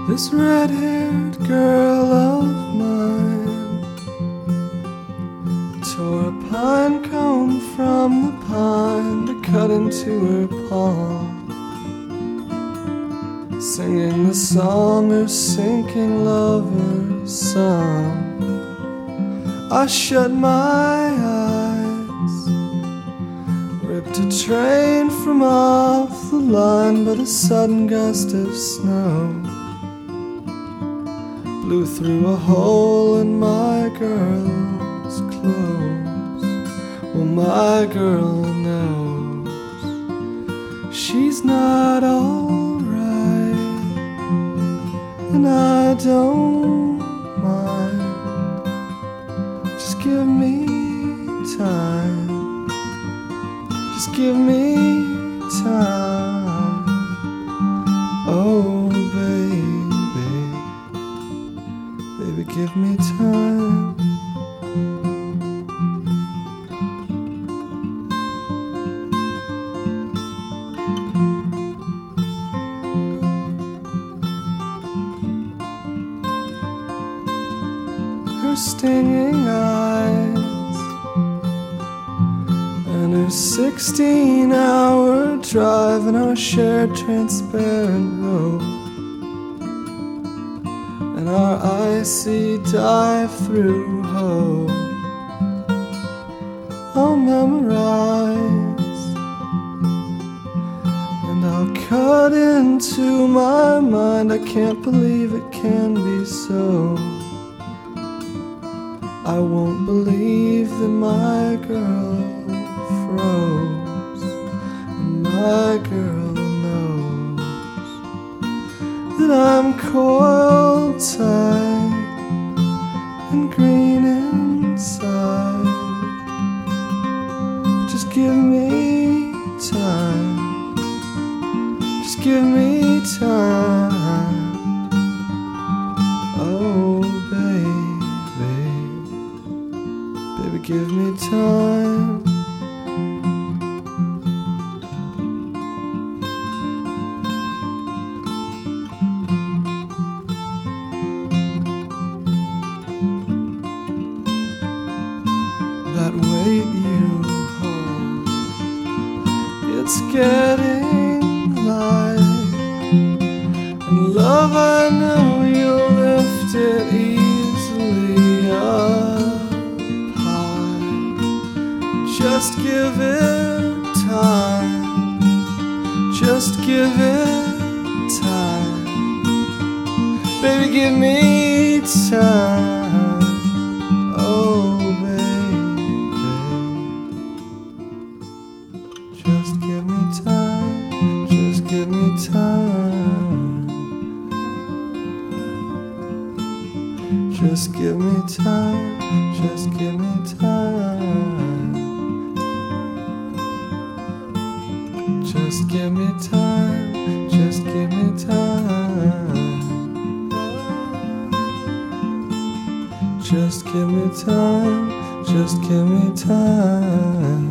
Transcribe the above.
This red-haired girl of mine tore a pine cone from the pine to cut into her palm, singing the song her sinking lover's sung. I shut my eyes, ripped a train from off the line, but a sudden gust of snow blew through a hole in my girl's clothes. Well, my girl knows she's not alright, and I don't mind. Just give me time. Just give me time. Oh, baby, give me time. Her stinging eyes and her 16-hour drive in our shared transparent road, and our icy dive-through hope I'll memorize, and I'll cut into my mind. I can't believe it can be so. I won't believe that my girl froze, and my girl knows that I'm coiled tight and green inside. But just give me time. Just give me time. Oh, baby, give me time. That weight you hold, it's getting light, and love, I know you'll lift it easily up high. Just give it time. Just give it time. Baby, give me time. Oh, just give me time, just give me time. Just give me time, just give me time. Just give me time, just give me time. Just give me time, just give me time.